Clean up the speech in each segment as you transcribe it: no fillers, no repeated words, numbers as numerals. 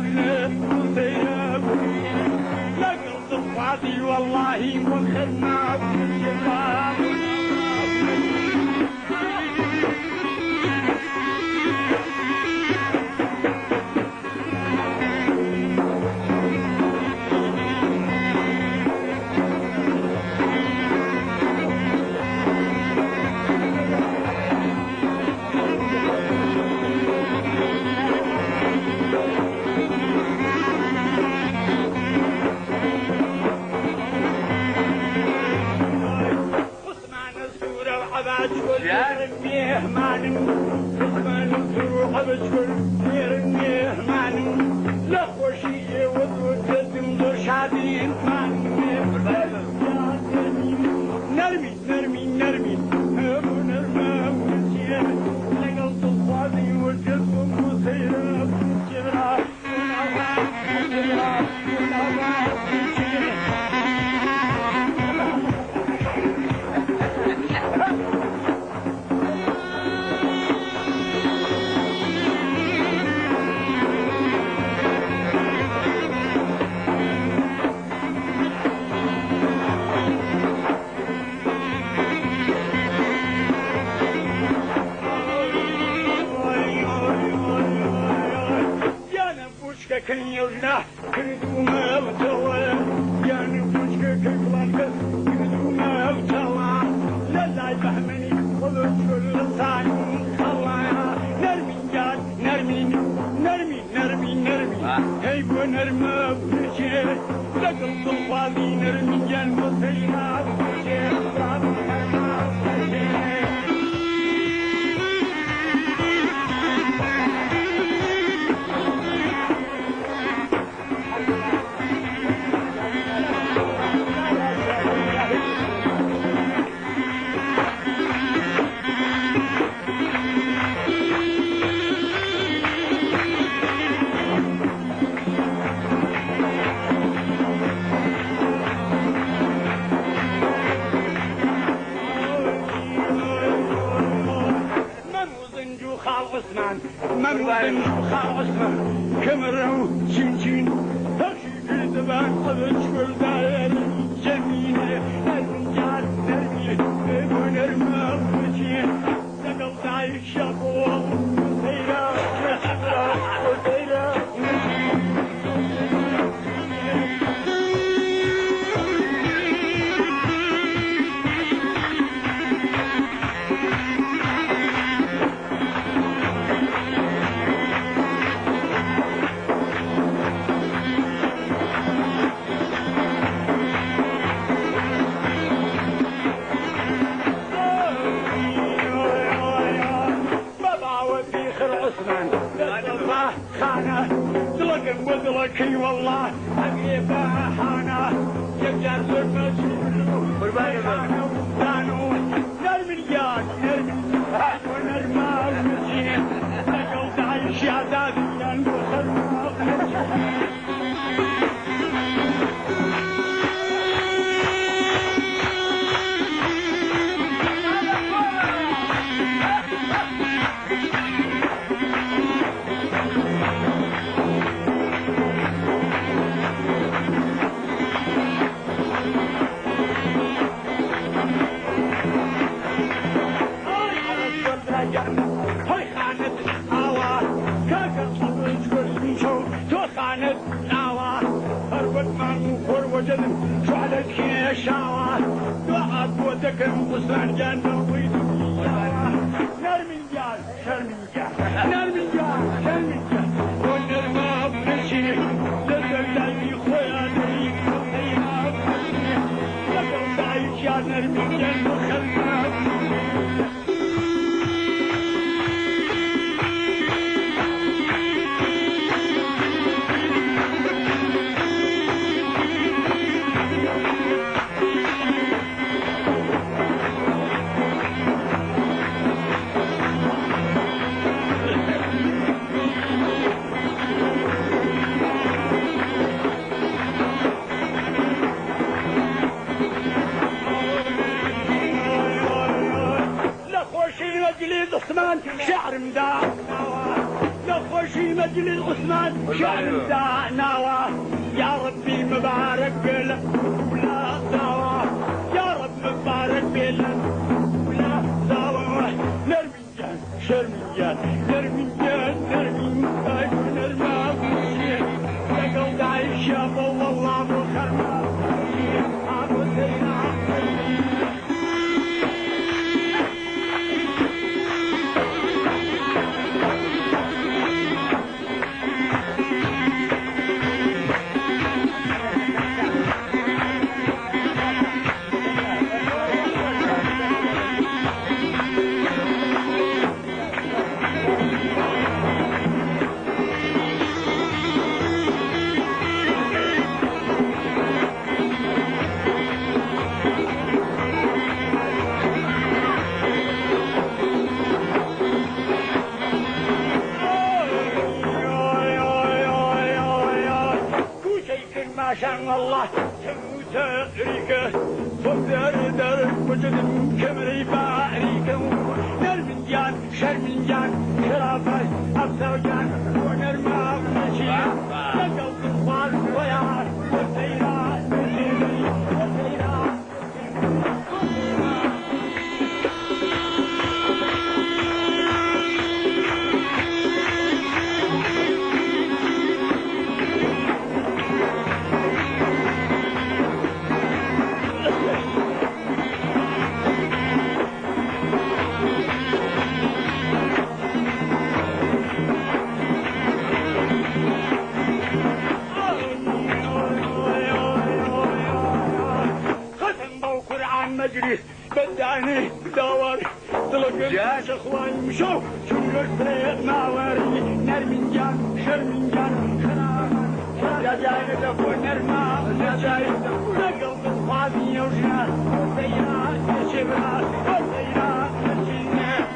والله وخرنا بالجبال مجلس عثمان شعر دعناوة يا ربي مبارك بلا ولا دعوة يا رب مبارك بلا ولا دعوة نرميان شرميان نرميان نرميان نرميان لقوا داعش يا والله بخرنا عشان الله تموتريك فدر وجد كمري باريك نرمنجان شرمنجان شرافة أبسوجان ونرمى مشيان لقوك الخوال ويار والسيرات نسيني والسيرات مجلس بدعني دور طلق اخواني مشوا شو الفريق ماوري نرمنجان شرمنجان خرابان يا جاي تفو نرمى يا جاي نقلب الخاذي وجنان وسيرات شبرات وسيرات شينات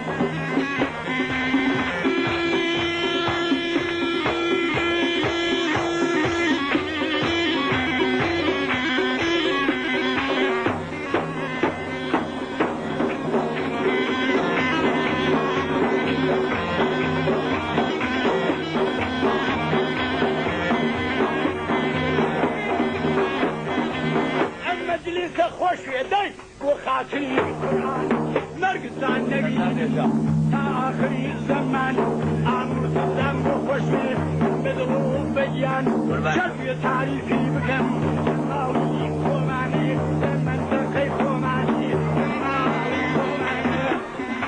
خوش يدي وخاتم القرآن مرقص عن نبي تا آخر الزمان عمر الزمان وخوش مدغوب بيان شرف تعريفي بكم ماوي ومعني زمن تقيف ومعني ماوي ومعني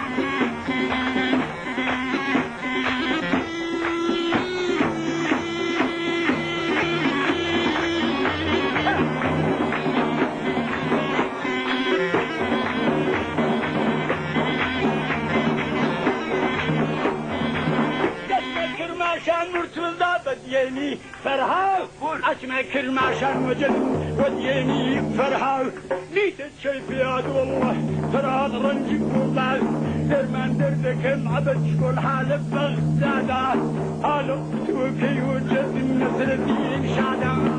وديني فرحة أسمع كلمة عشان وجد وديني فرحة نيت الشيء في عاد والله ترى رنجي والله درمان دردك عبد كل حالة بغدادة حالة توكي وجد النصر الدين شادة